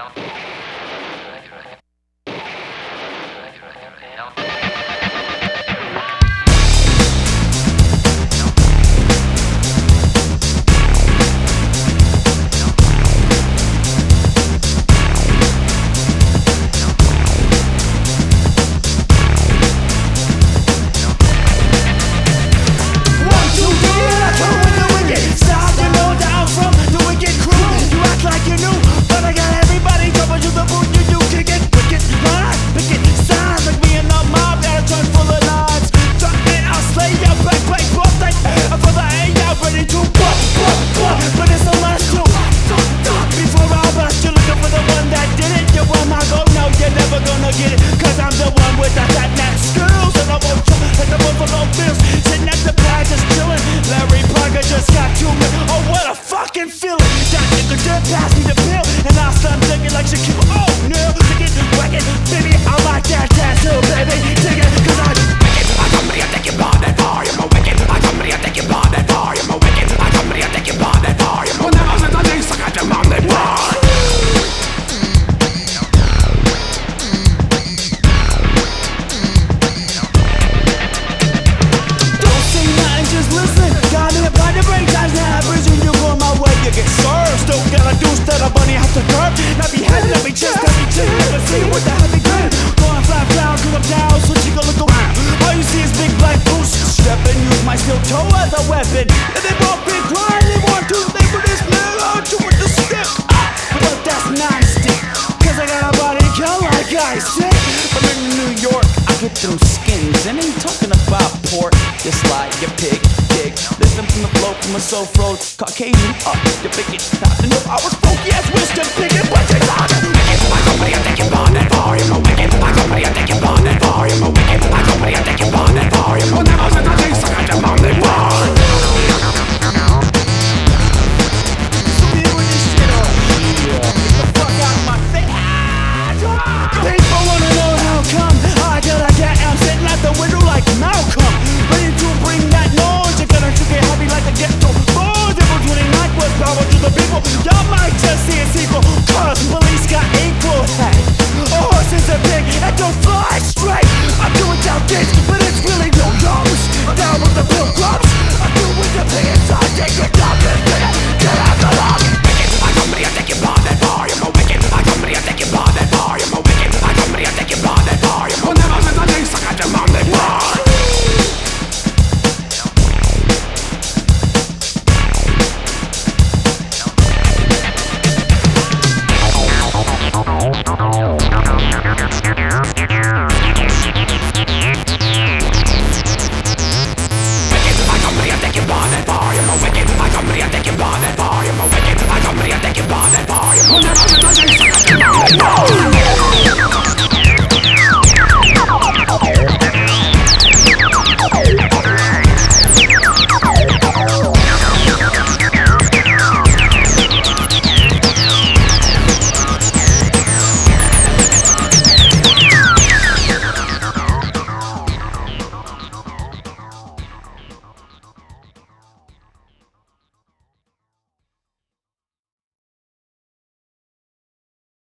Steel toe as a weapon, and they both been crying. They want to label this man out to with the stick, but that's nasty, cause I got a body count like I said. I'm in New York, I get them skins, and ain't talking about pork. You slide, you pig, dig. Listen from the flow from a soul froze Caucasian up the bigot. Not to know I was funky as Winston Pickett, but you're talking. My company, I think you're born and for you, my wicked. My company, I think you're born and for you, my wicked. My company, I think you're born and for you, my wicked. Y'all might just see a sequel, cause police got equal head. A horse is a pig and don't fly straight. I'm doing down gates, but it's really no lungs. Down with the pilgrims, I'm doing the pig inside, take it down.